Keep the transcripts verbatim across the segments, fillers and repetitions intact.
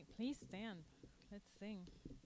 Please stand. Let's sing.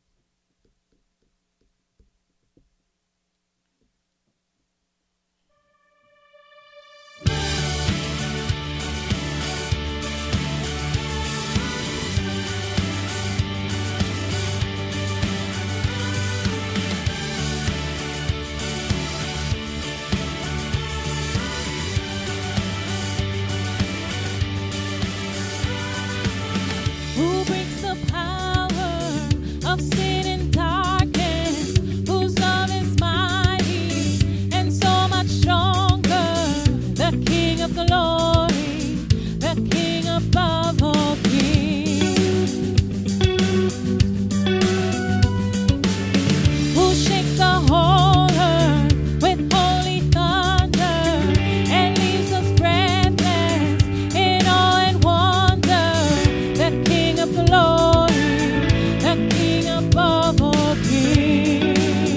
Who brings the power of sin and darkness? Whose love is mighty and so much stronger? The King of glory, the King above all kings. Who shakes the whole earth with holy thunder and leaves us breathless in awe and wonder? The King of glory, the King above all kings.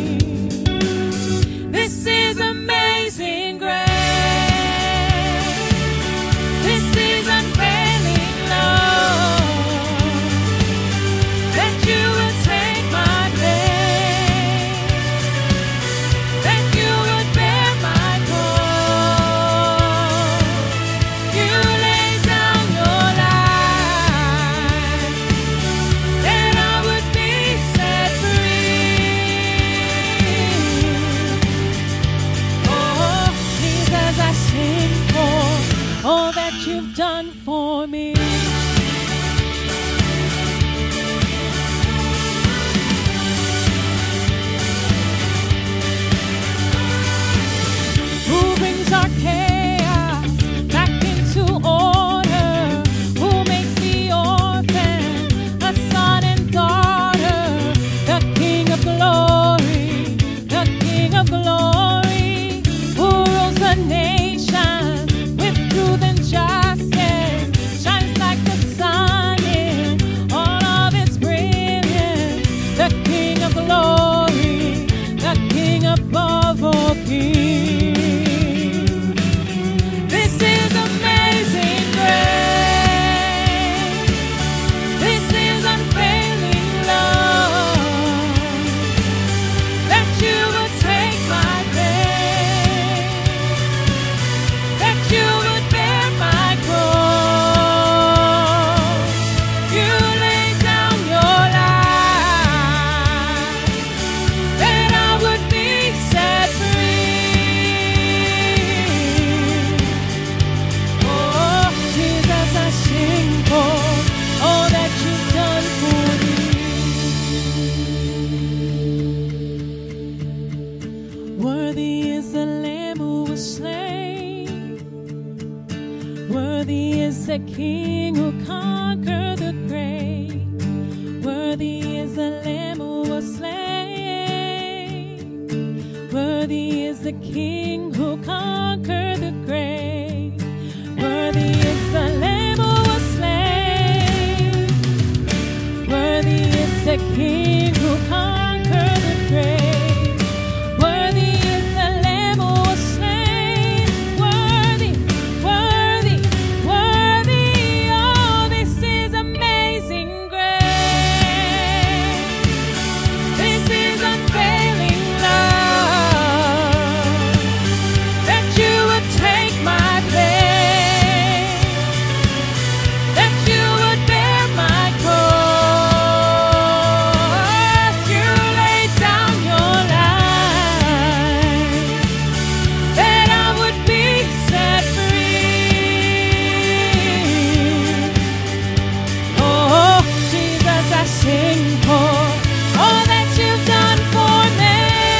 This is amazing grace. This is unfailing love. That you would take my place. That you would bear my cross. You laid down your life. That I would be set free. Oh, Jesus, I sing for all that you've done for me. Who brings our chaos back into order? Who makes the orphan a son and daughter? The King of glory, the King of glory, who rules the nation with truth and justice, shines like the sun in all of its brilliance. The King of glory, the King above all kings. This is amazing grace. This is unfailing love. That you would take my place. That you would bear my cross. You laid down your life. That I would be set free. Oh, Jesus, I sing for all that you've done for me. Worthy is the Lamb who was slain. Worthy is the King who conquered the grave. Worthy is the Lamb who was slain. Worthy is the King who conquered the grave. Worthy is the Lamb who was slain. Worthy is the King who conquered the grave. Worthy is the Lamb who was slain. Worthy, worthy, worthy. Oh, this is amazing grace. This is unfailing love. That you would take my place. That you would bear my cross. You laid down your life. That I would be set free. Oh, Jesus, I sing for all that you've done for me.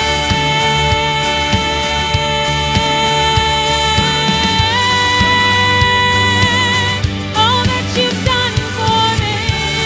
All that you've done for me.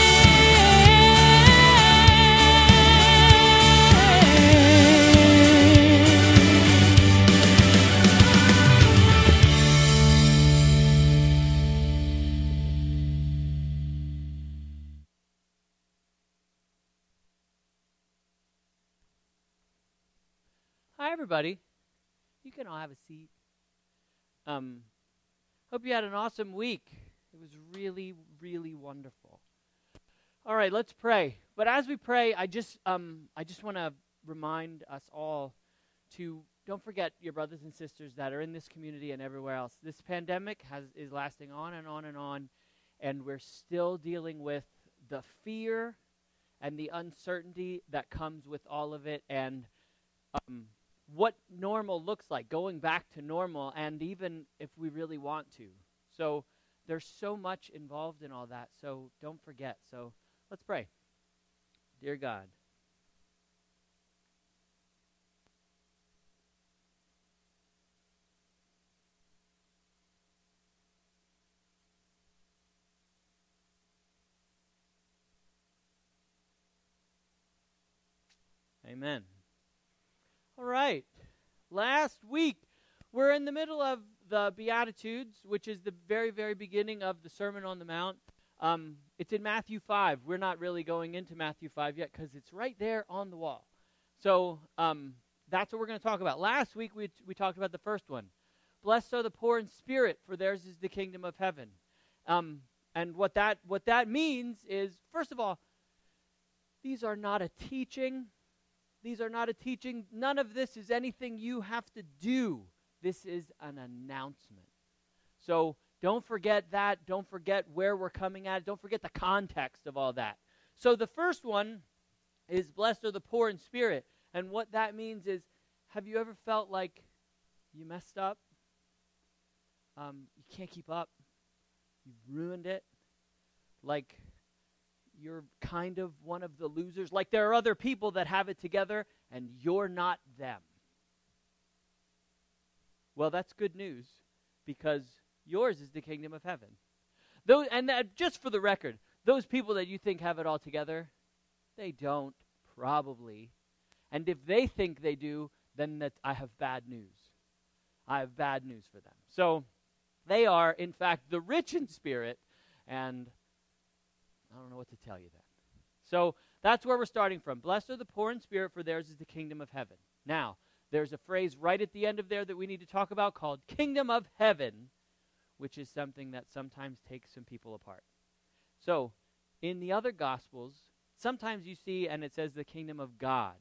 Hi, everybody. You can all have a seat. Um, hope you had an awesome week. It was really, really wonderful. All right, let's pray. But as we pray, I just um, I just want to remind us all to don't forget your brothers and sisters that are in this community and everywhere else. This pandemic has is lasting on and on and on, and we're still dealing with the fear and the uncertainty that comes with all of it, and um, what normal looks like, going back to normal, and even if we really want to. So there's so much involved in all that, so don't forget. So let's pray. Dear God, amen. All right. Last week, we're in the middle of the Beatitudes, which is the very, very beginning of the Sermon on the Mount. Um, it's in Matthew five. We're not really going into Matthew five yet because it's right there on the wall. So um, that's what we're going to talk about. Last week, we, we talked about the first one. Blessed are the poor in spirit, for theirs is the kingdom of heaven. Um, and what that what that means is, first of all, these are not a teaching. These are not a teaching. None of this is anything you have to do. This is an announcement. So don't forget that. Don't forget where we're coming at. Don't forget the context of all that. So the first one is blessed are the poor in spirit. And what that means is, have you ever felt like you messed up? Um, you can't keep up. You've ruined it. Like you're kind of one of the losers. Like there are other people that have it together and you're not them. Well, that's good news because yours is the kingdom of heaven. Those, and that, just for the record, those people that you think have it all together, they don't, probably. And if they think they do, then that I have bad news. I have bad news for them. So they are, in fact, the rich in spirit, and I don't know what to tell you then. So that's where we're starting from. Blessed are the poor in spirit, for theirs is the kingdom of heaven. Now, there's a phrase right at the end of there that we need to talk about called kingdom of heaven, which is something that sometimes takes some people apart. So, in the other Gospels, sometimes you see, and it says the kingdom of God.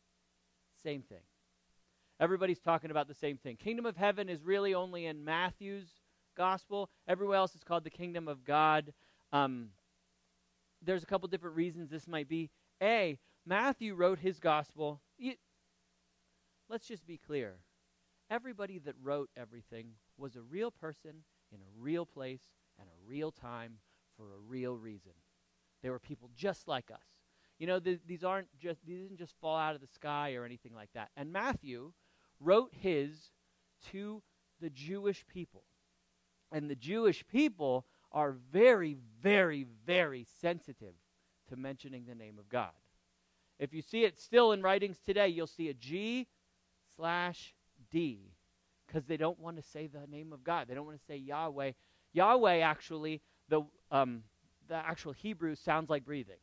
Same thing. Everybody's talking about the same thing. Kingdom of heaven is really only in Matthew's Gospel. Everywhere else is called the kingdom of God. Um, there's a couple different reasons this might be. A, Matthew wrote his Gospel. He, let's just be clear. Everybody that wrote everything was a real person in a real place and a real time for a real reason. They were people just like us. You know, th- these aren't just these didn't just fall out of the sky or anything like that. And Matthew wrote his to the Jewish people. And the Jewish people are very, very, very sensitive to mentioning the name of God. If you see it still in writings today, you'll see a G slash D because they don't want to say the name of God. They don't want to say Yahweh. Yahweh, actually, the um, the actual Hebrew sounds like breathing.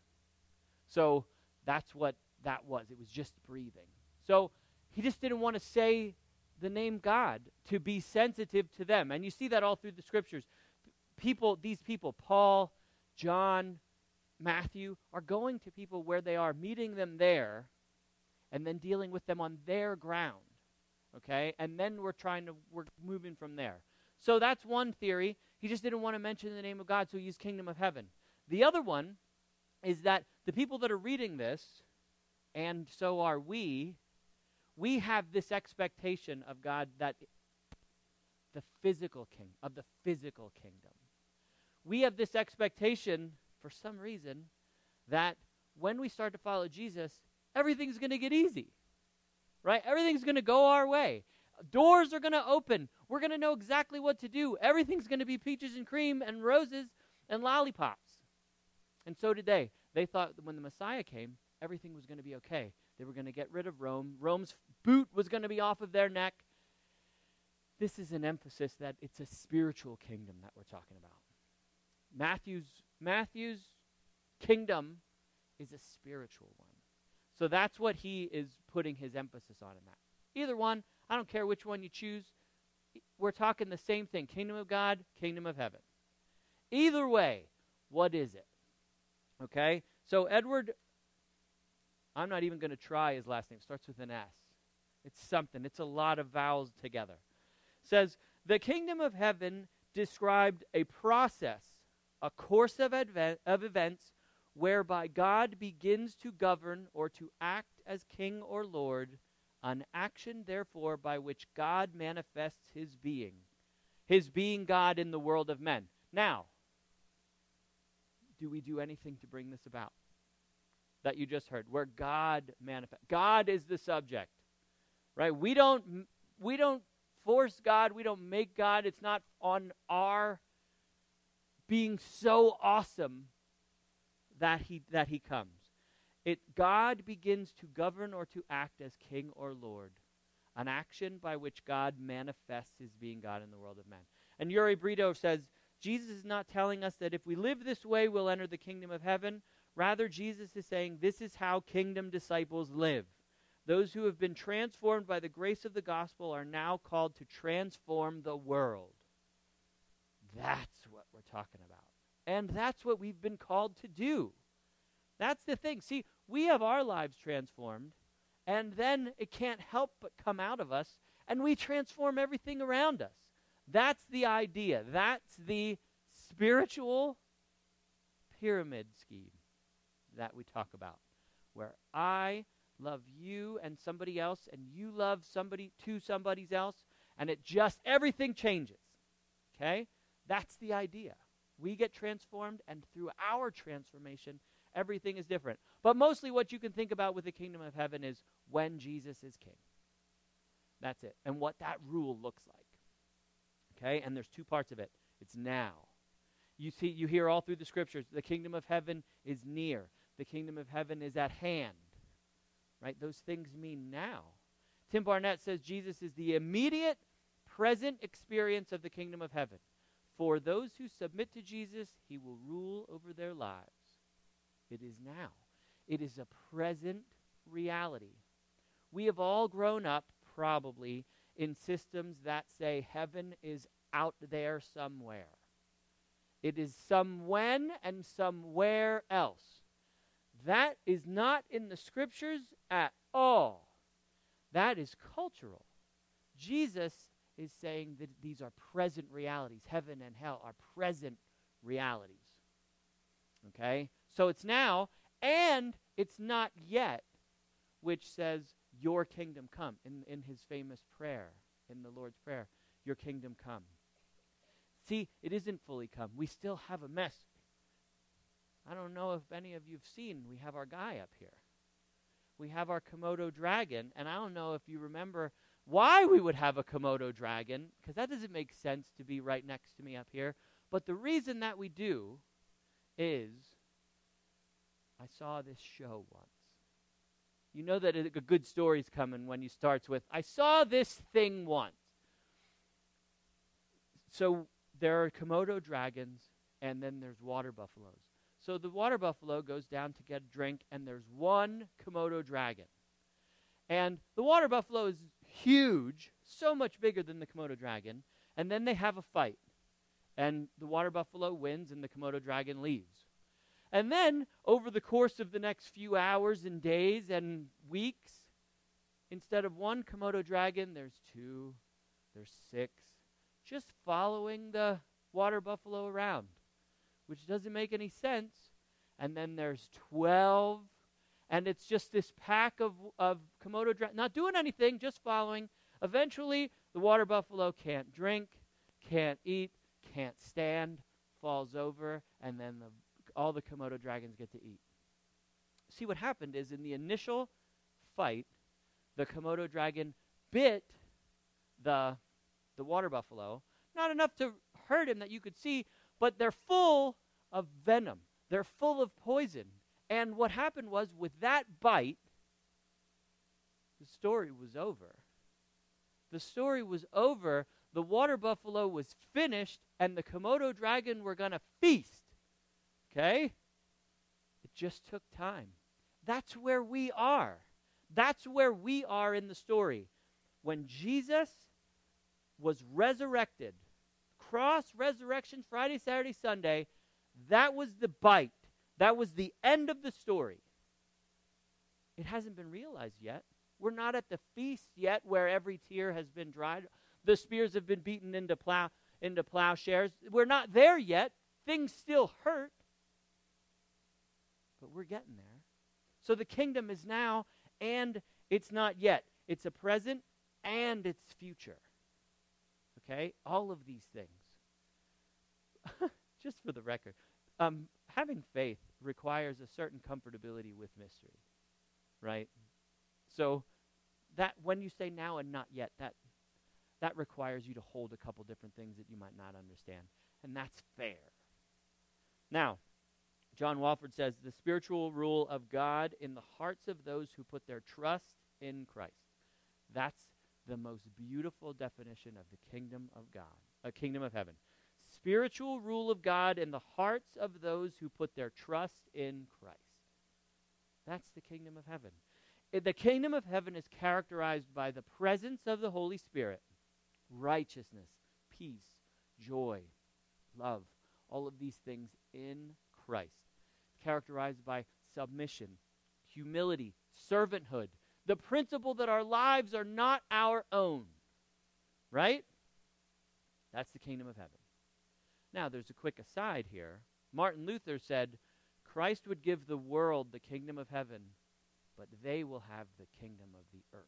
So that's what that was. It was just breathing. So he just didn't want to say the name God to be sensitive to them. And you see that all through the scriptures. People, these people, Paul, John, Matthew, are going to people where they are, meeting them there, and then dealing with them on their ground. Okay? And then we're trying to, we're moving from there. So that's one theory. He just didn't want to mention the name of God, so he used kingdom of heaven. The other one is that the people that are reading this, and so are we, we have this expectation of God that the physical king, of the physical kingdom. We have this expectation, for some reason, that when we start to follow Jesus, everything's going to get easy, right? Everything's going to go our way. Doors are going to open. We're going to know exactly what to do. Everything's going to be peaches and cream and roses and lollipops. And so did they. They thought that when the Messiah came, everything was going to be okay. They were going to get rid of Rome. Rome's boot was going to be off of their neck. This is an emphasis that it's a spiritual kingdom that we're talking about. Matthew's Matthew's kingdom is a spiritual one. So that's what he is putting his emphasis on in that. Either one, I don't care which one you choose. We're talking the same thing. Kingdom of God, kingdom of heaven. Either way, what is it? Okay? So Edward, I'm not even going to try his last name. It starts with an S. It's something. It's a lot of vowels together. Says, the kingdom of heaven described a process, a course of, adve- of events whereby God begins to govern or to act as king or lord, an action, therefore, by which God manifests his being, his being God in the world of men. Now, do we do anything to bring this about? That you just heard, where God manifests. God is the subject, right? We don't, we don't force God. We don't make God. It's not on our being so awesome that he that he comes. It God begins to govern or to act as king or lord, an action by which God manifests his being God in the world of men. And Uri Brito says, Jesus is not telling us that if we live this way, we'll enter the kingdom of heaven. Rather, Jesus is saying this is how kingdom disciples live. Those who have been transformed by the grace of the gospel are now called to transform the world. That's what we're talking about. And that's what we've been called to do. That's the thing. See, we have our lives transformed, and then it can't help but come out of us, and we transform everything around us. That's the idea. That's the spiritual pyramid scheme that we talk about, where I love you and somebody else, and you love somebody to somebody else, and it just, everything changes. Okay? That's the idea. We get transformed, and through our transformation, everything is different. But mostly what you can think about with the kingdom of heaven is when Jesus is king. That's it. And what that rule looks like. Okay? And there's two parts of it. It's now. You see, you hear all through the scriptures, the kingdom of heaven is near. The kingdom of heaven is at hand. Right? Those things mean now. Tim Barnett says Jesus is the immediate, present experience of the kingdom of heaven. For those who submit to Jesus, he will rule over their lives. It is now. It is a present reality. We have all grown up, probably, in systems that say heaven is out there somewhere. It is some when and somewhere else. That is not in the scriptures at all. That is cultural. Jesus is saying that these are present realities. Heaven and hell are present realities. Okay? So it's now, and it's not yet, which says, your kingdom come, in, in his famous prayer, in the Lord's Prayer, your kingdom come. See, it isn't fully come. We still have a mess. I don't know if any of you have seen, we have our guy up here. We have our Komodo dragon, and I don't know if you remember why we would have a Komodo dragon, because that doesn't make sense to be right next to me up here. But the reason that we do is I saw this show once. You know that a good story's coming when you starts with, I saw this thing once. So there are Komodo dragons, and then there's water buffaloes. So the water buffalo goes down to get a drink, and there's one Komodo dragon. And the water buffalo is huge, so much bigger than the Komodo dragon, and then they have a fight. And the water buffalo wins, and the Komodo dragon leaves. And then, over the course of the next few hours and days and weeks, instead of one Komodo dragon, there's two, there's six, just following the water buffalo around, which doesn't make any sense. And then there's twelve, and it's just this pack of, of Komodo dragons, not doing anything, just following. Eventually, the water buffalo can't drink, can't eat, can't stand, falls over, and then the all the Komodo dragons get to eat. See, what happened is in the initial fight, the Komodo dragon bit the, the water buffalo. Not enough to hurt him that you could see, but they're full of venom. They're full of poison. And what happened was, with that bite, the story was over. The story was over. The water buffalo was finished, and the Komodo dragon were going to feast. Okay? It just took time. That's where we are. That's where we are in the story. When Jesus was resurrected, cross, resurrection, Friday, Saturday, Sunday, that was the bite. That was the end of the story. It hasn't been realized yet. We're not at the feast yet where every tear has been dried. The spears have been beaten into plow into plowshares. We're not there yet. Things still hurt. But we're getting there. So the kingdom is now and it's not yet. It's a present and it's future. Okay? All of these things. Just for the record, um, having faith requires a certain comfortability with mystery. Right? So that when you say now and not yet, that that requires you to hold a couple different things that you might not understand. And that's fair. Now, John Walford says, the spiritual rule of God in the hearts of those who put their trust in Christ. That's the most beautiful definition of the kingdom of God, a kingdom of heaven. Spiritual rule of God in the hearts of those who put their trust in Christ. That's the kingdom of heaven. The kingdom of heaven is characterized by the presence of the Holy Spirit, righteousness, peace, joy, love, all of these things in Christ. Characterized by submission, humility, servanthood, the principle that our lives are not our own. Right? That's the kingdom of heaven. Now, there's a quick aside here. Martin Luther said, Christ would give the world the kingdom of heaven, but they will have the kingdom of the earth.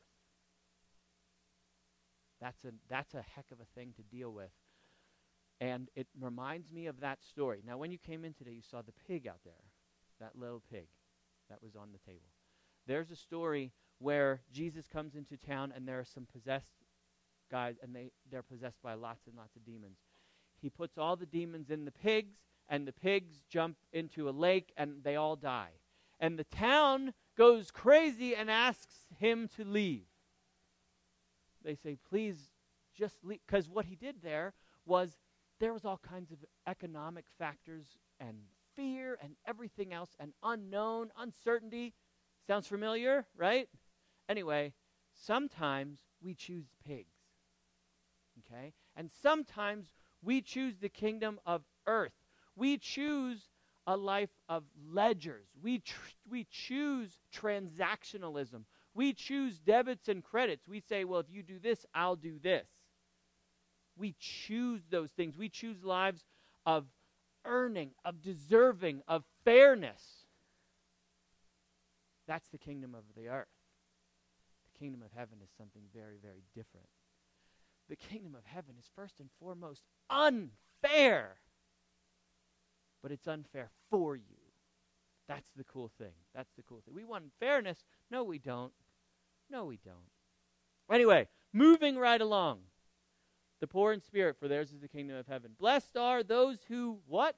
That's a, that's a heck of a thing to deal with. And it reminds me of that story. Now, when you came in today, you saw the pig out there, that little pig that was on the table. There's a story where Jesus comes into town, and there are some possessed guys, and they, they're possessed by lots and lots of demons. He puts all the demons in the pigs, and the pigs jump into a lake, and they all die. And the town goes crazy and asks him to leave. They say, please, just leave. Because what he did there was, there was all kinds of economic factors and fear and everything else and unknown, uncertainty. Sounds familiar, right? Anyway, sometimes we choose pigs. Okay? And sometimes we choose the kingdom of earth. We choose a life of ledgers. We tr- we choose transactionalism. We choose debits and credits. We say, well, if you do this, I'll do this. We choose those things. We choose lives of earning, of deserving, of fairness. That's the kingdom of the earth. The kingdom of heaven is something very, very different. The kingdom of heaven is first and foremost unfair. But it's unfair for you. That's the cool thing. That's the cool thing. We want fairness. No, we don't. No, we don't. Anyway, moving right along. The poor in spirit, for theirs is the kingdom of heaven. Blessed are those who, what?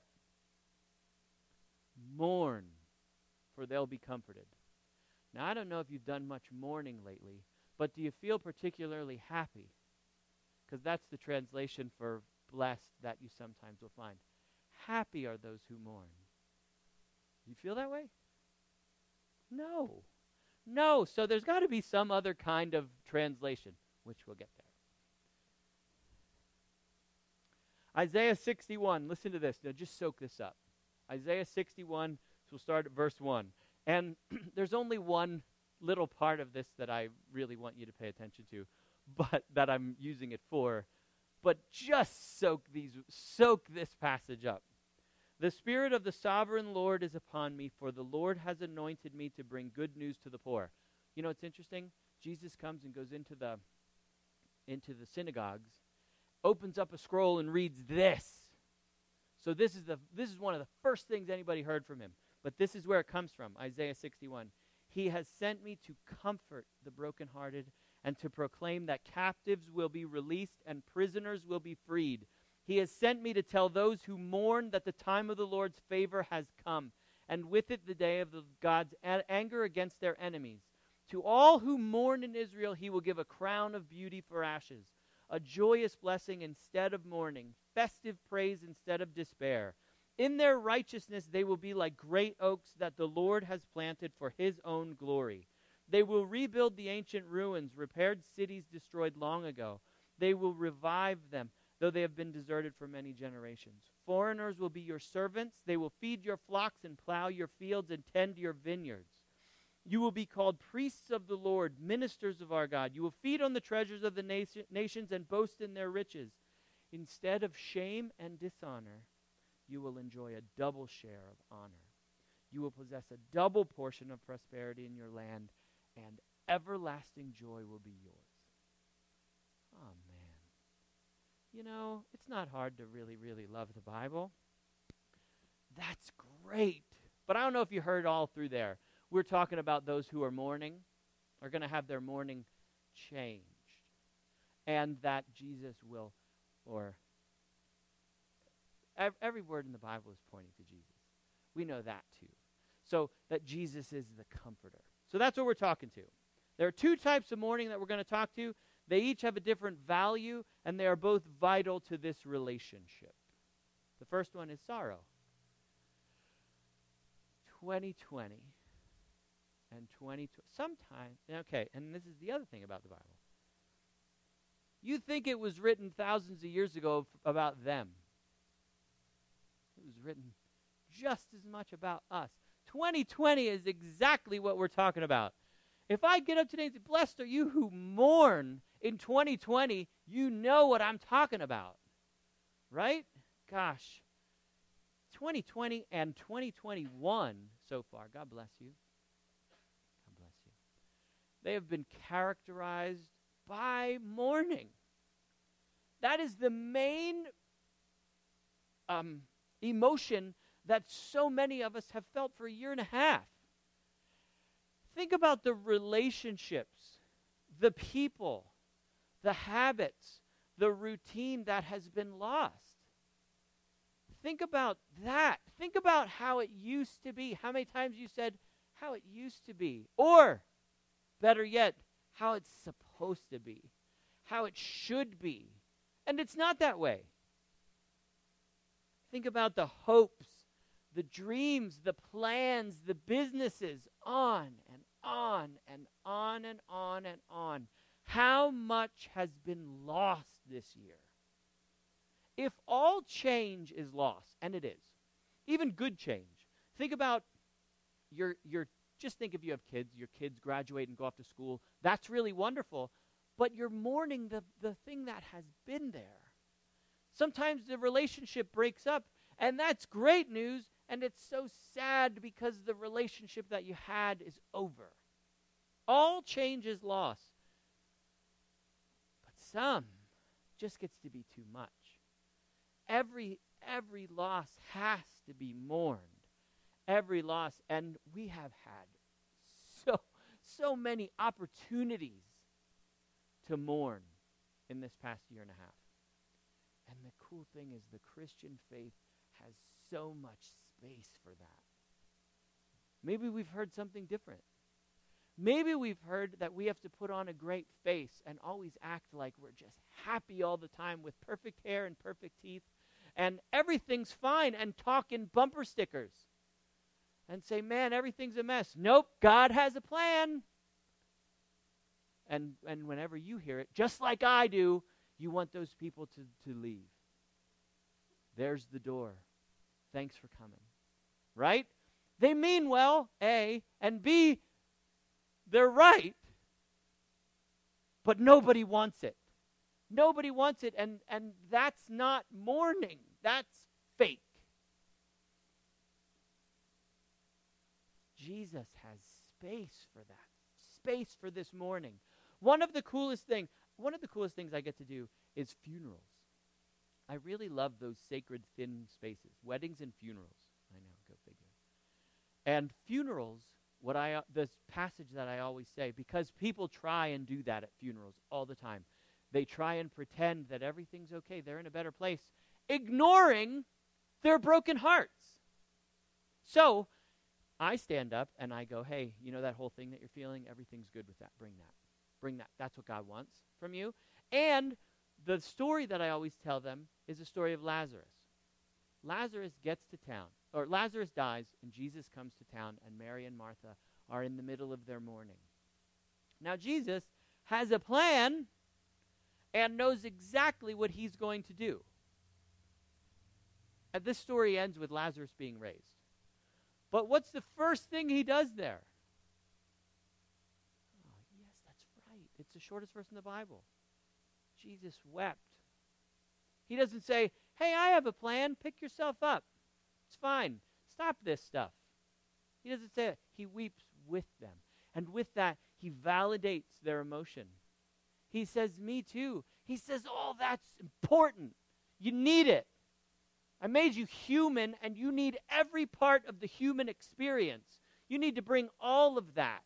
Mourn, for they'll be comforted. Now, I don't know if you've done much mourning lately, but do you feel particularly happy? Because that's the translation for blessed that you sometimes will find. Happy are those who mourn. You feel that way? No. No. So there's got to be some other kind of translation, which we'll get there. Isaiah sixty-one. Listen to this. Now just soak this up. Isaiah sixty-one. So we'll start at verse one. And there's only one little part of this that I really want you to pay attention to, but that I'm using it for. But just soak these, soak this passage up. The Spirit of the Sovereign Lord is upon me, for the Lord has anointed me to bring good news to the poor. You know, it's interesting. Jesus comes and goes into the into the synagogues, opens up a scroll and reads this. So this is the this is one of the first things anybody heard from him. But this is where it comes from, Isaiah sixty-one. He has sent me to comfort the brokenhearted and to proclaim that captives will be released and prisoners will be freed. He has sent me to tell those who mourn that the time of the Lord's favor has come, and with it the day of the God's a- anger against their enemies. To all who mourn in Israel, he will give a crown of beauty for ashes, a joyous blessing instead of mourning, festive praise instead of despair. In their righteousness they will be like great oaks that the Lord has planted for his own glory. They will rebuild the ancient ruins, repaired cities destroyed long ago. They will revive them, though they have been deserted for many generations. Foreigners will be your servants. They will feed your flocks and plow your fields and tend your vineyards. You will be called priests of the Lord, ministers of our God. You will feed on the treasures of the nation, nations and boast in their riches. Instead of shame and dishonor, you will enjoy a double share of honor. You will possess a double portion of prosperity in your land, and everlasting joy will be yours. Oh, man. You know, it's not hard to really, really love the Bible. That's great. But I don't know if you heard all through there. We're talking about those who are mourning, are going to have their mourning changed. And that Jesus will, or ev- every word in the Bible is pointing to Jesus. We know that too. So that Jesus is the comforter. So that's what we're talking to. There are two types of mourning that we're going to talk to. They each have a different value, and they are both vital to this relationship. The first one is sorrow. twenty twenty. And twenty twenty, sometime, okay, and this is the other thing about the Bible. You think it was written thousands of years ago f- about them. It was written just as much about us. twenty twenty is exactly what we're talking about. If I get up today and say, blessed are you who mourn in twenty twenty, you know what I'm talking about. Right? Gosh. twenty twenty and twenty twenty-one so far, God bless you. They have been characterized by mourning. That is the main um, emotion that so many of us have felt for a year and a half. Think about the relationships, the people, the habits, the routine that has been lost. Think about that. Think about how it used to be. How many times you said, how it used to be. Or, better yet, how it's supposed to be, how it should be. And it's not that way. Think about the hopes, the dreams, the plans, the businesses, on and on and on and on and on. How much has been lost this year? If all change is lost, and it is, even good change, think about your your Just think if you have kids, your kids graduate and go off to school. That's really wonderful. But you're mourning the, the thing that has been there. Sometimes the relationship breaks up, and that's great news, and it's so sad because the relationship that you had is over. All change is lost. But some just gets to be too much. Every, every loss has to be mourned. Every loss, and we have had so, so many opportunities to mourn in this past year and a half. And the cool thing is the Christian faith has so much space for that. Maybe we've heard something different. Maybe we've heard that we have to put on a great face and always act like we're just happy all the time with perfect hair and perfect teeth, and everything's fine, and talk in bumper stickers. And say, man, everything's a mess. Nope, God has a plan. And and whenever you hear it, just like I do, you want those people to, to leave. There's the door. Thanks for coming. Right? They mean well, A, and B, they're right. But nobody wants it. Nobody wants it, and, and that's not mourning. That's fake. Jesus has space for that. Space for this mourning. One of the coolest thing, one of the coolest things I get to do is funerals. I really love those sacred thin spaces. Weddings and funerals. I know, go figure. And funerals, what I uh, this passage that I always say, because people try and do that at funerals all the time. They try and pretend that everything's okay. They're in a better place, ignoring their broken hearts. So, I stand up and I go, hey, you know that whole thing that you're feeling? Everything's good with that. Bring that. Bring that. That's what God wants from you. And the story that I always tell them is the story of Lazarus. Lazarus gets to town, or Lazarus dies, and Jesus comes to town, and Mary and Martha are in the middle of their mourning. Now, Jesus has a plan and knows exactly what he's going to do. And this story ends with Lazarus being raised. But what's the first thing he does there? Oh, yes, that's right. It's the shortest verse in the Bible. Jesus wept. He doesn't say, hey, I have a plan. Pick yourself up. It's fine. Stop this stuff. He doesn't say it. He weeps with them. And with that, he validates their emotion. He says, me too. He says, oh, that's important. You need it. I made you human, and you need every part of the human experience. You need to bring all of that.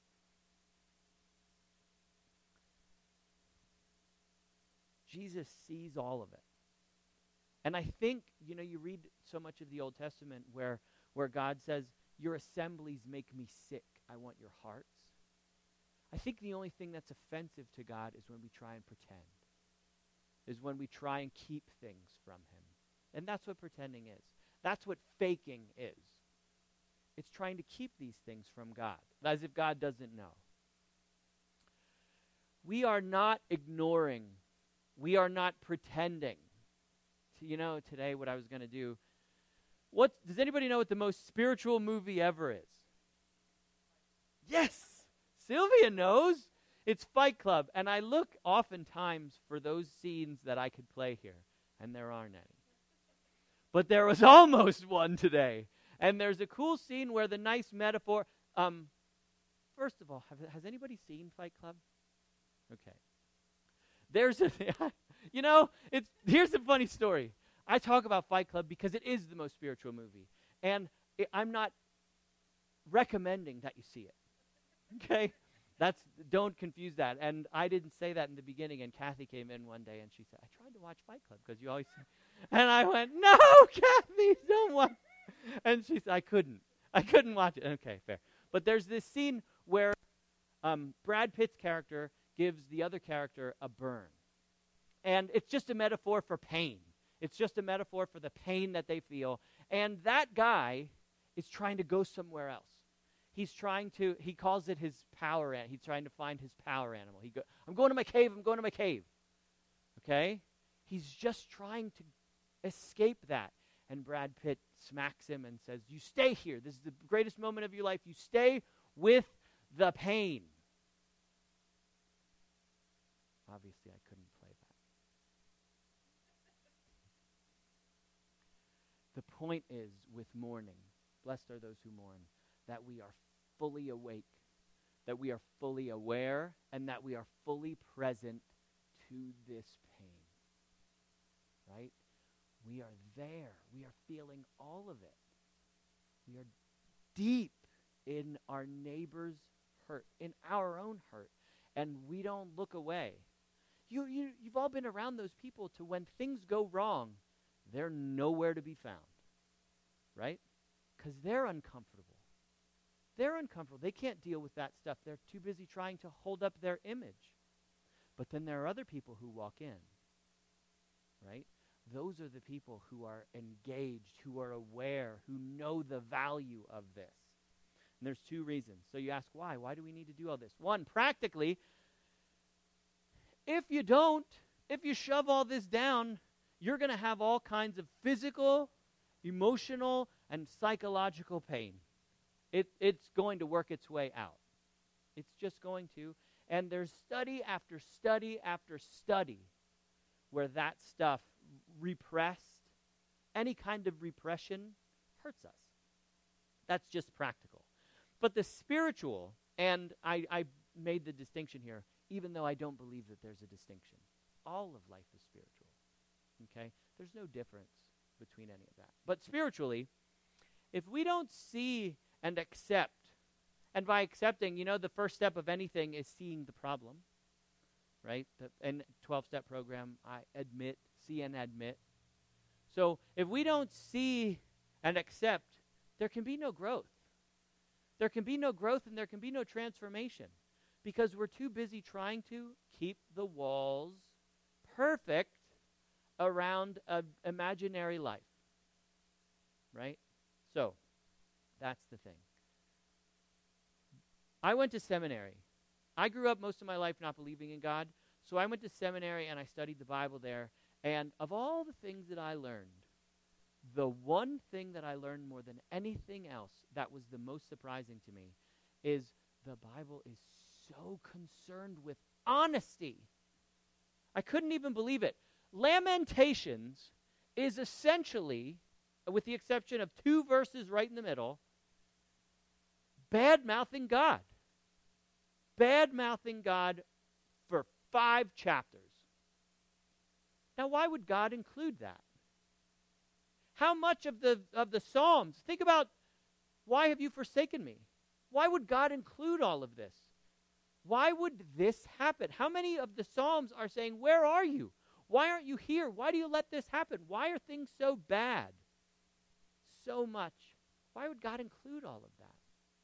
Jesus sees all of it. And I think, you know, you read so much of the Old Testament where, where God says, your assemblies make me sick. I want your hearts. I think the only thing that's offensive to God is when we try and pretend, is when we try and keep things from him. And that's what pretending is. That's what faking is. It's trying to keep these things from God, as if God doesn't know. We are not ignoring. We are not pretending. You know, today what I was going to do. What does anybody know what the most spiritual movie ever is? Yes, Sylvia knows. It's Fight Club, and I look oftentimes for those scenes that I could play here, and there aren't any. But there was almost one today, and there's a cool scene where the nice metaphor. Um, first of all, have, has anybody seen Fight Club? Okay. There's a, you know, it's here's a funny story. I talk about Fight Club because it is the most spiritual movie, and it, I'm not recommending that you see it. Okay, that's don't confuse that. And I didn't say that in the beginning. And Kathy came in one day and she said, "I tried to watch Fight Club because you always," say. And I went, "No, Kathy, don't watch." And she said, "I couldn't, I couldn't watch it." Okay, fair. But there's this scene where um, Brad Pitt's character gives the other character a burn. And it's just a metaphor for pain. It's just a metaphor for the pain that they feel. And that guy is trying to go somewhere else. He's trying to, he calls it his power, an- he's trying to find his power animal. He go, I'm going to my cave, I'm going to my cave. Okay? He's just trying to escape that. And Brad Pitt smacks him and says, you stay here. This is the greatest moment of your life. You stay with the pain. Obviously, I couldn't play that. The point is, with mourning, blessed are those who mourn, that we are fully awake, that we are fully aware, and that we are fully present to this pain. Right? We are there. We are feeling all of it. We are deep in our neighbor's hurt, in our own hurt, and we don't look away. You, you, you've all been around those people to when things go wrong, they're nowhere to be found, right? Because they're uncomfortable. They're uncomfortable. They can't deal with that stuff. They're too busy trying to hold up their image. But then there are other people who walk in, right? Those are the people who are engaged, who are aware, who know the value of this. And there's two reasons. So you ask why? Why do we need to do all this? One, practically, if you don't, if you shove all this down, you're going to have all kinds of physical, emotional, and psychological pain. It, it's going to work its way out. It's just going to. And there's study after study after study where that stuff repressed, any kind of repression hurts us. That's just practical. But the spiritual, and I, I made the distinction here, even though I don't believe that there's a distinction. All of life is spiritual. Okay? There's no difference between any of that. But spiritually, if we don't see and accept, and by accepting, you know, the first step of anything is seeing the problem, right? The, and twelve-step program, I admit, see and admit. So if we don't see and accept, there can be no growth. There can be no growth and there can be no transformation because we're too busy trying to keep the walls perfect around an imaginary life, right? So that's the thing. I went to seminary. I grew up most of my life not believing in God, so I went to seminary and I studied the Bible there. And of all the things that I learned, the one thing that I learned more than anything else that was the most surprising to me is the Bible is so concerned with honesty. I couldn't even believe it. Lamentations is essentially, with the exception of two verses right in the middle, bad-mouthing God. Bad-mouthing God for five chapters. Now, why would God include that? How much of the of the Psalms, think about, why have you forsaken me? Why would God include all of this? Why would this happen? How many of the Psalms are saying, where are you? Why aren't you here? Why do you let this happen? Why are things so bad? So much. Why would God include all of that?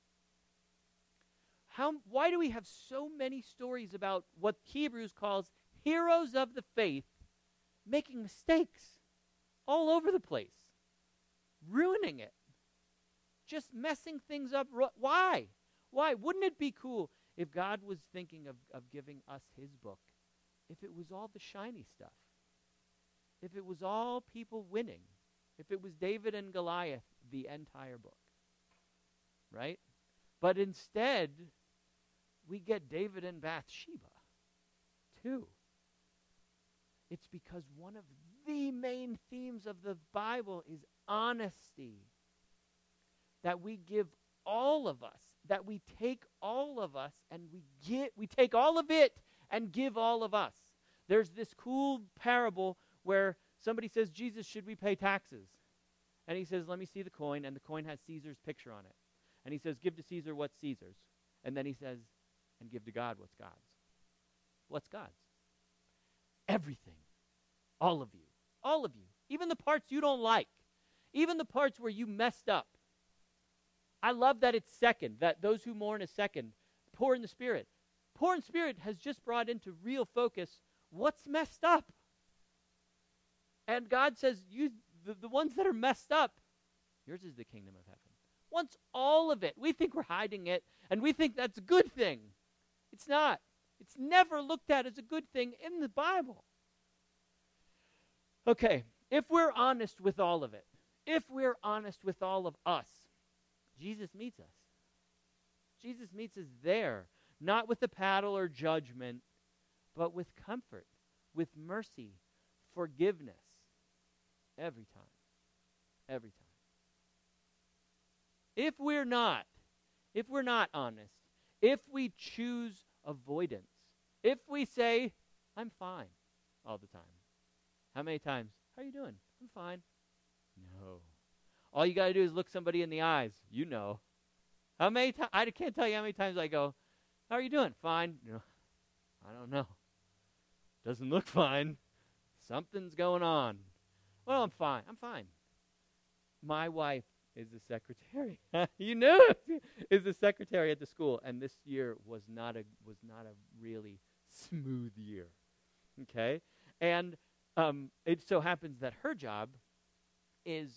How, why do we have so many stories about what Hebrews calls heroes of the faith making mistakes all over the place, ruining it, just messing things up? Why? Why? Wouldn't it be cool if God was thinking of, of giving us his book, if it was all the shiny stuff, if it was all people winning, if it was David and Goliath, the entire book, right? But instead, we get David and Bathsheba, too. It's because one of the main themes of the Bible is honesty, that we give all of us, that we take all of us and we get, we take all of it and give all of us. There's this cool parable where somebody says, Jesus, should we pay taxes? And he says, let me see the coin, and the coin has Caesar's picture on it. And he says, give to Caesar what's Caesar's. And then he says, and give to God what's God's. What's God's? Everything. All of you. All of you. Even the parts you don't like. Even the parts where you messed up. I love that it's second, that those who mourn is second. Poor in the Spirit. Poor in Spirit has just brought into real focus what's messed up. And God says, you, the, the ones that are messed up, yours is the kingdom of heaven. Wants all of it. We think we're hiding it, and we think that's a good thing. It's not. It's never looked at as a good thing in the Bible. Okay, if we're honest with all of it, if we're honest with all of us, Jesus meets us. Jesus meets us there, not with a paddle or judgment, but with comfort, with mercy, forgiveness, every time, every time. If we're not, if we're not honest, if we choose avoidance, if we say, I'm fine all the time. How many times? How are you doing? I'm fine. No. All you got to do is look somebody in the eyes. You know. How many times? I can't tell you how many times I go, how are you doing? Fine. You know, I don't know. Doesn't look fine. Something's going on. Well, I'm fine. I'm fine. My wife is the secretary. You knew it. Is the secretary at the school, and this year was not a was not a really smooth year. Okay, and um, it so happens that her job is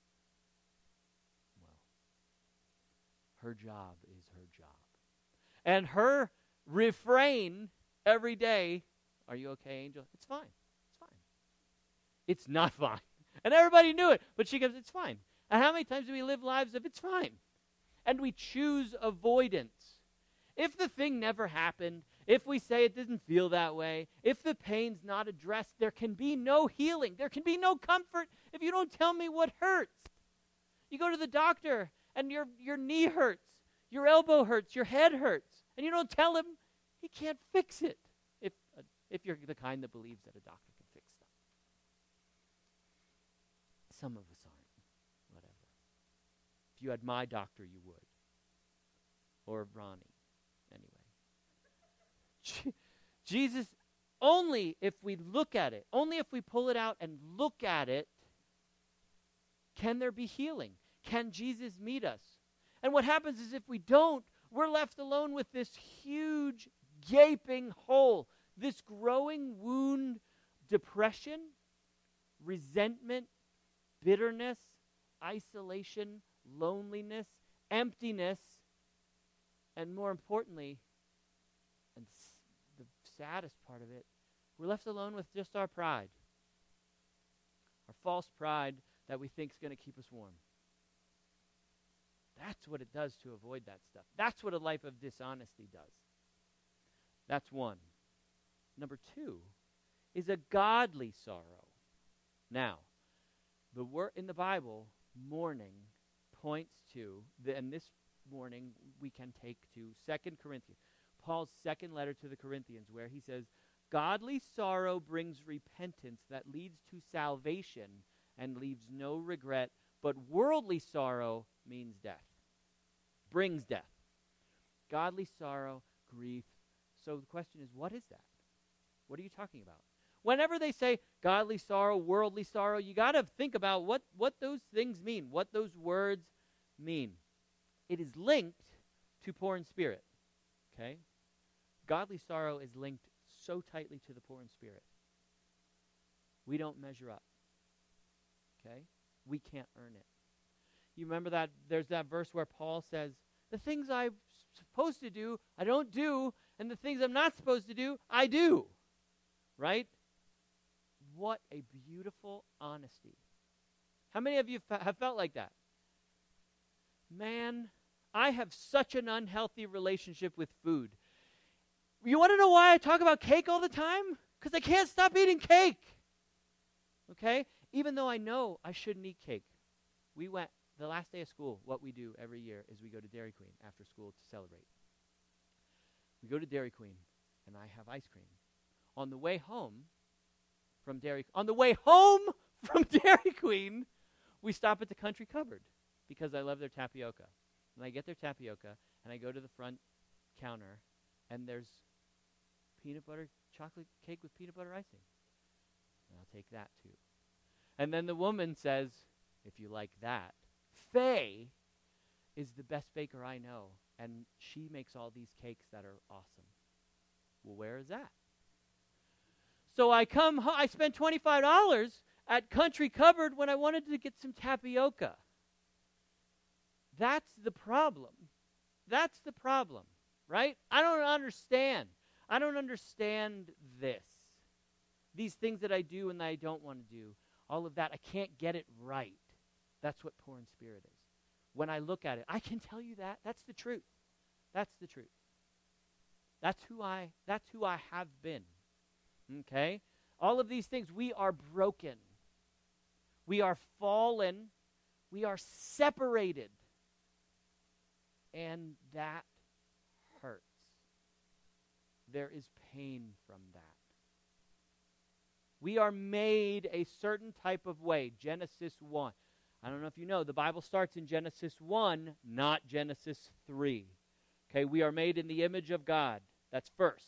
well, her job is her job, and her refrain every day. Are you okay, Angel? It's fine. It's fine. It's not fine, and everybody knew it. But she goes, it's fine. And how many times do we live lives of it's fine? And we choose avoidance. If the thing never happened, if we say it doesn't feel that way, if the pain's not addressed, there can be no healing. There can be no comfort if you don't tell me what hurts. You go to the doctor and your, your knee hurts, your elbow hurts, your head hurts, and you don't tell him, he can't fix it. If, uh, if you're the kind that believes that a doctor can fix stuff. Some of us aren't. If you had my doctor, you would. Or Ronnie. Anyway. Jesus, only if we look at it, only if we pull it out and look at it, can there be healing. Can Jesus meet us? And what happens is if we don't, we're left alone with this huge, gaping hole, this growing wound, depression, resentment, bitterness, isolation, loneliness, emptiness, and more importantly, and s- the saddest part of it, we're left alone with just our pride. Our false pride that we think is going to keep us warm. That's what it does to avoid that stuff. That's what a life of dishonesty does. That's one. Number two is a godly sorrow. Now, the word in the Bible, mourning, points to, the, and this morning we can take to Second Corinthians, Paul's second letter to the Corinthians, where he says, godly sorrow brings repentance that leads to salvation and leaves no regret, but worldly sorrow means death, brings death. Godly sorrow, grief. So the question is, what is that? What are you talking about? Whenever they say godly sorrow, worldly sorrow, you got to think about what, what those things mean, what those words mean. It is linked to poor in spirit, okay? Godly sorrow is linked so tightly to the poor in spirit. We don't measure up, okay? We can't earn it. You remember that there's that verse where Paul says, the things I'm supposed to do, I don't do, and the things I'm not supposed to do, I do, right? What a beautiful honesty. How many of you f- have felt like that? Man, I have such an unhealthy relationship with food. You want to know why I talk about cake all the time? Because I can't stop eating cake. Okay? Even though I know I shouldn't eat cake. We went, the last day of school, what we do every year is we go to Dairy Queen after school to celebrate. We go to Dairy Queen, and I have ice cream. On the way home from Dairy, on the way home from Dairy Queen, we stop at the Country Cupboard because I love their tapioca. And I get their tapioca, and I go to the front counter, and there's peanut butter chocolate cake with peanut butter icing. And I'll take that too. And then the woman says, if you like that, Faye is the best baker I know, and she makes all these cakes that are awesome. Well, where is that? So I come, ho- I spent twenty-five dollars at Country Cupboard when I wanted to get some tapioca. That's the problem. That's the problem, right? I don't understand. I don't understand this. These things that I do and that I don't want to do, all of that, I can't get it right. That's what poor in spirit is. When I look at it, I can tell you that. That's the truth. That's the truth. That's who I, that's who I have been. Okay? All of these things, we are broken. We are fallen. We are separated. And that hurts. There is pain from that. We are made a certain type of way. Genesis one. I don't know if you know, the Bible starts in Genesis one, not Genesis three. Okay, we are made in the image of God. That's first.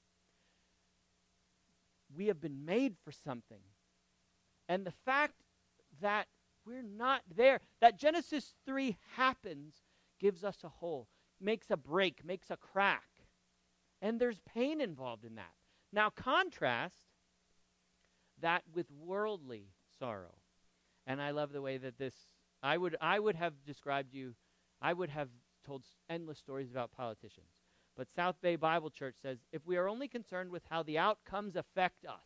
We have been made for something. And the fact that we're not there, that Genesis three happens, gives us a hole, makes a break, makes a crack. And there's pain involved in that. Now contrast that with worldly sorrow. And I love the way that this, I would I would have described you, I would have told endless stories about politicians. But South Bay Bible Church says, if we are only concerned with how the outcomes affect us,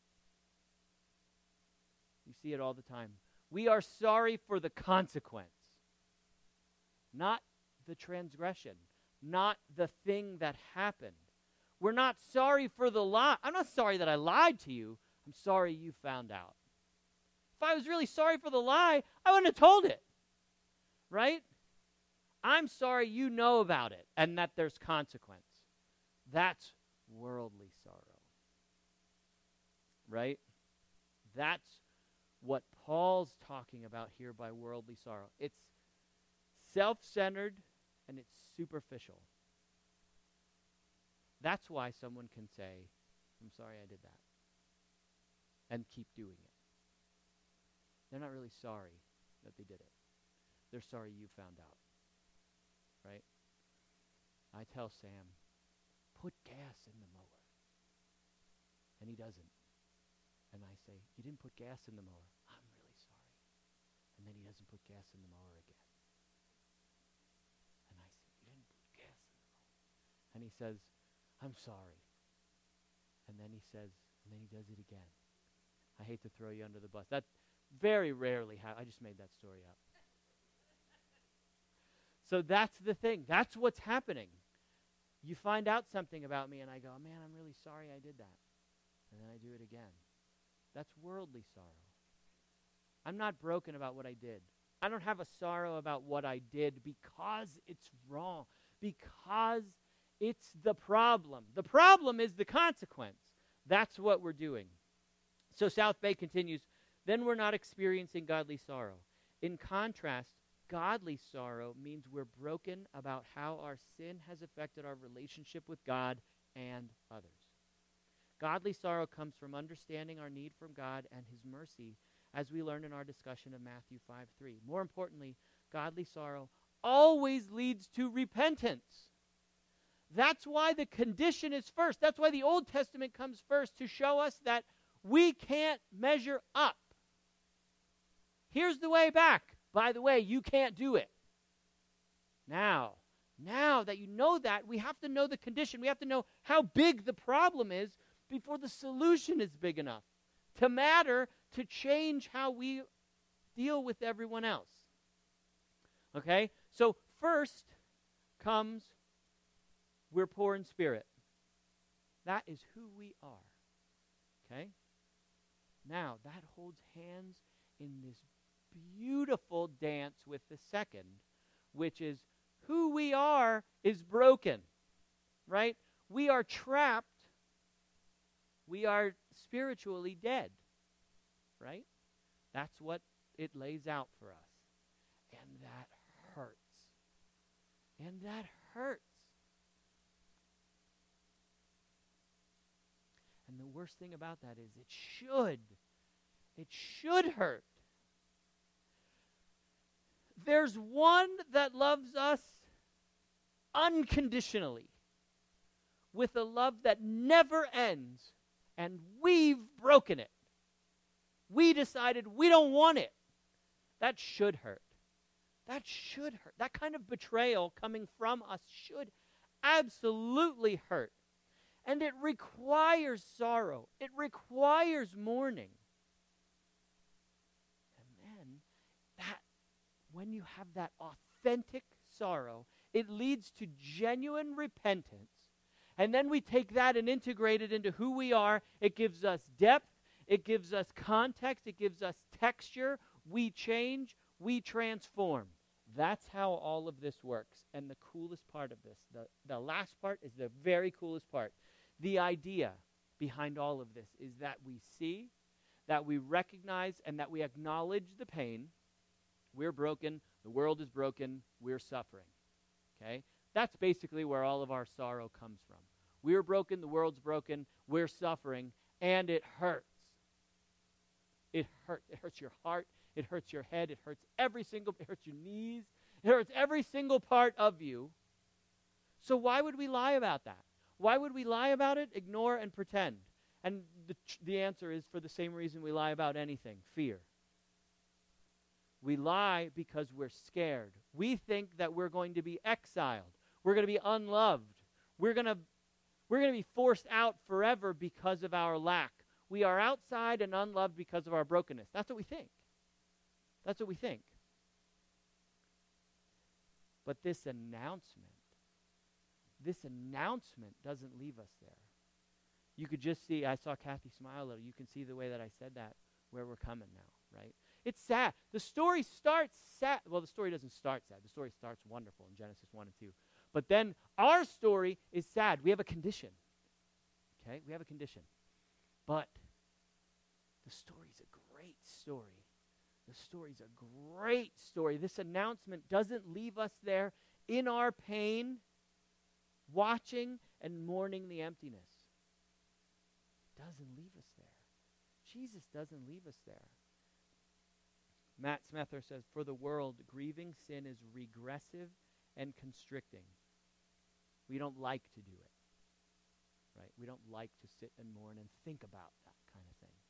you see it all the time. We are sorry for the consequence, not the transgression, not the thing that happened. We're not sorry for the lie. I'm not sorry that I lied to you. I'm sorry you found out. If I was really sorry for the lie, I wouldn't have told it. Right? I'm sorry you know about it and that there's consequence. That's worldly sorrow. Right? That's what Paul's talking about here by worldly sorrow. It's self-centered and it's superficial. That's why someone can say, I'm sorry I did that, and keep doing it. They're not really sorry that they did it. They're sorry you found out. Right? I tell Sam, put gas in the mower. And he doesn't. And I say, you didn't put gas in the mower. I'm really sorry. And then he doesn't put gas in the mower again. And I say, you didn't put gas in the mower. And he says, I'm sorry. And then he says, and then he does it again. I hate to throw you under the bus. That very rarely have. I just made that story up. So that's the thing. That's what's happening. You find out something about me, and I go, man, I'm really sorry I did that. And then I do it again. That's worldly sorrow. I'm not broken about what I did. I don't have a sorrow about what I did because it's wrong, because it's the problem. The problem is the consequence. That's what we're doing. So South Bay continues, then we're not experiencing godly sorrow. In contrast, godly sorrow means we're broken about how our sin has affected our relationship with God and others. Godly sorrow comes from understanding our need from God and his mercy, as we learned in our discussion of Matthew five three. More importantly, godly sorrow always leads to repentance. That's why the condition is first. That's why the Old Testament comes first, to show us that we can't measure up. Here's the way back. By the way, you can't do it. Now, now that you know that, we have to know the condition. We have to know how big the problem is before the solution is big enough to matter, to change how we deal with everyone else. Okay? So first comes, we're poor in spirit. That is who we are. Okay? Now, that holds hands in this beautiful dance with the second, which is who we are is broken, right? We are trapped. We are spiritually dead, right? That's what it lays out for us. And that hurts. And that hurts. And the worst thing about that is it should. It should hurt. There's one that loves us unconditionally, with a love that never ends, and we've broken it. We decided we don't want it. That should hurt. That should hurt. That kind of betrayal coming from us should absolutely hurt. And it requires sorrow. It requires mourning. And then that, when you have that authentic sorrow, it leads to genuine repentance. And then we take that and integrate it into who we are. It gives us depth. It gives us context. It gives us texture. We change. We transform. That's how all of this works. And the coolest part of this, the, the last part is the very coolest part. The idea behind all of this is that we see, that we recognize, and that we acknowledge the pain. We're broken. The world is broken. We're suffering. Okay? That's basically where all of our sorrow comes from. We're broken. The world's broken. We're suffering. And it hurts. It hurts. It hurts your heart. It hurts your head. It hurts every single, it hurts your knees. It hurts every single part of you. So why would we lie about that? Why would we lie about it, ignore, and pretend? And the, the answer is for the same reason we lie about anything, fear. We lie because we're scared. We think that we're going to be exiled. We're going to be unloved. We're going to we're going to be forced out forever because of our lack. We are outside and unloved because of our brokenness. That's what we think. That's what we think. But this announcement, this announcement doesn't leave us there. You could just see, I saw Kathy smile a little. You can see the way that I said that, where we're coming now, right? It's sad. The story starts sad. Well, the story doesn't start sad. The story starts wonderful in Genesis one and two. But then our story is sad. We have a condition. Okay? We have a condition. But the story's a great story. The story's a great story. This announcement doesn't leave us there in our pain, watching and mourning the emptiness. It doesn't leave us there. Jesus doesn't leave us there. Matt Smether says, for the world, grieving sin is regressive and constricting. We don't like to do it, right? We don't like to sit and mourn and think about that kind of thing.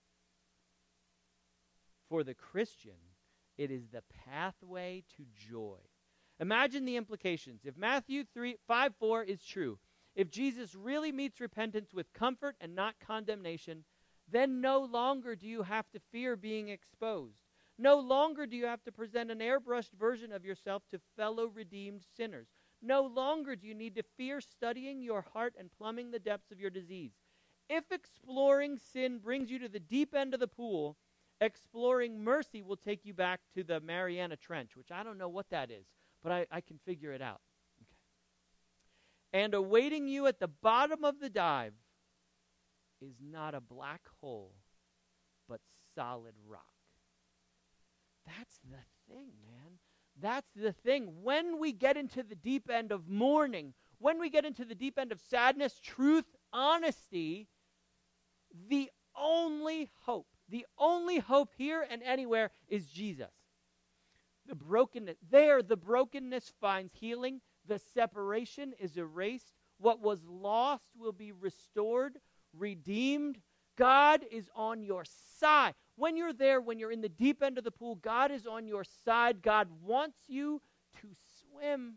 For the Christian, it is the pathway to joy. Imagine the implications. If Matthew three, five four is true, if Jesus really meets repentance with comfort and not condemnation, then no longer do you have to fear being exposed. No longer do you have to present an airbrushed version of yourself to fellow redeemed sinners. No longer do you need to fear studying your heart and plumbing the depths of your disease. If exploring sin brings you to the deep end of the pool, exploring mercy will take you back to the Mariana Trench, which I don't know what that is, but I, I can figure it out. Okay. And awaiting you at the bottom of the dive is not a black hole, but solid rock. That's the thing, man. That's the thing. When we get into the deep end of mourning, when we get into the deep end of sadness, truth, honesty, the only hope, the only hope here and anywhere is Jesus. The brokenness, there the brokenness finds healing. The separation is erased. What was lost will be restored, redeemed. God is on your side. When you're there, when you're in the deep end of the pool, God is on your side. God wants you to swim.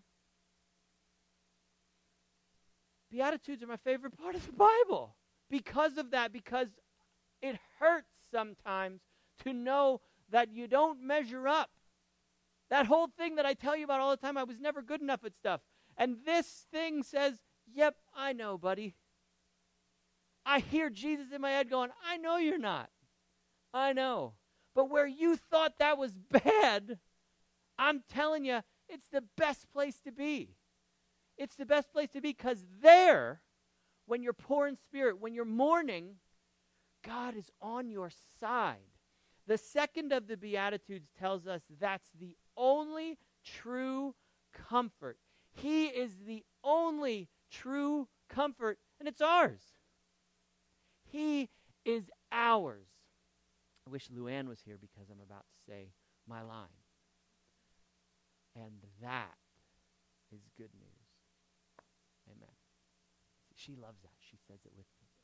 Beatitudes are my favorite part of the Bible because of that, because it hurts sometimes to know that you don't measure up. That whole thing that I tell you about all the time, I was never good enough at stuff. And this thing says, yep, I know, buddy. I hear Jesus in my head going, I know you're not. I know. But where you thought that was bad, I'm telling you, it's the best place to be. It's the best place to be because there, when you're poor in spirit, when you're mourning, God is on your side. The second of the Beatitudes tells us that's the only true comfort. He is the only true comfort, and it's ours. He is ours. I wish Luann was here because I'm about to say my line. And that is good news. Amen. She loves that. She says it with me.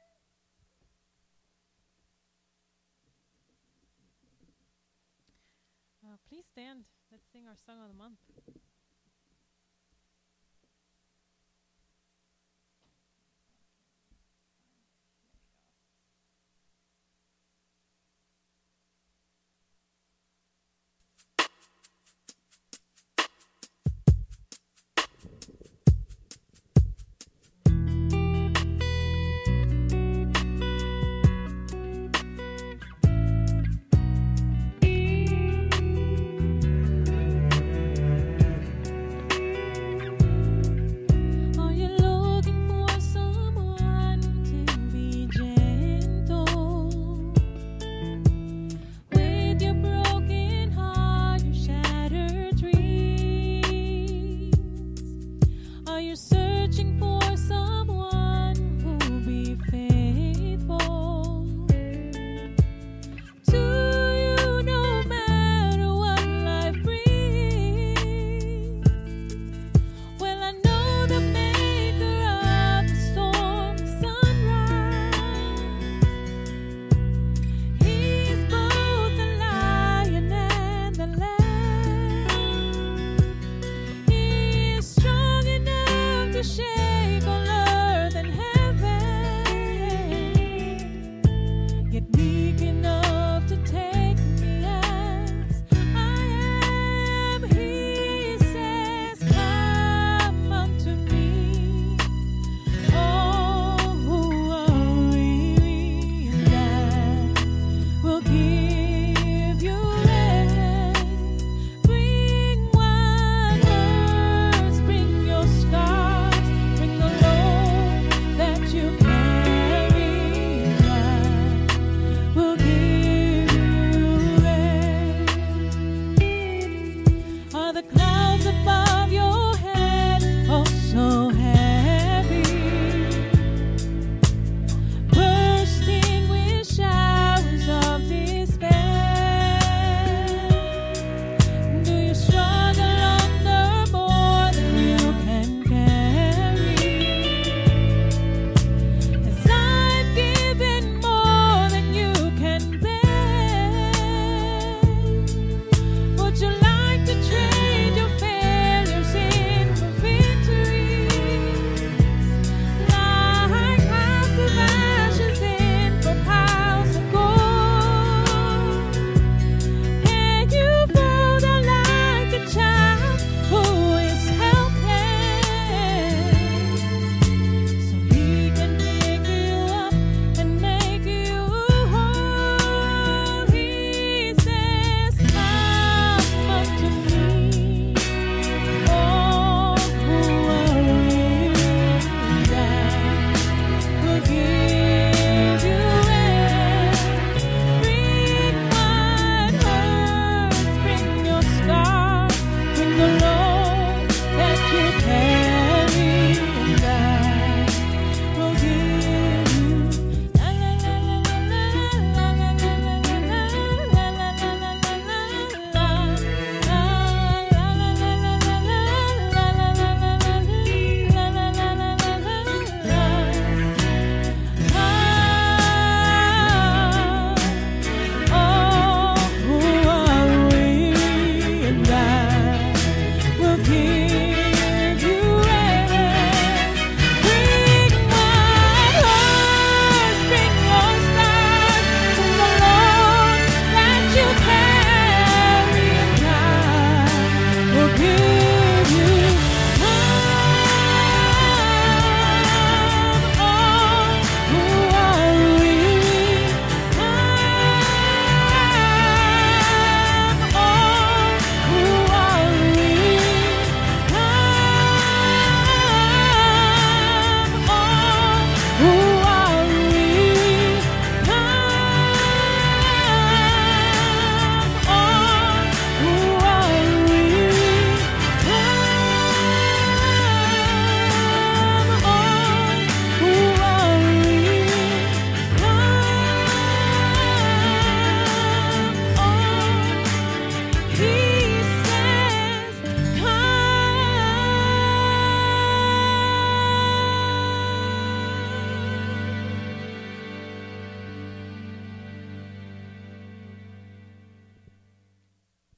Uh, please stand. Let's sing our song of the month. Searching for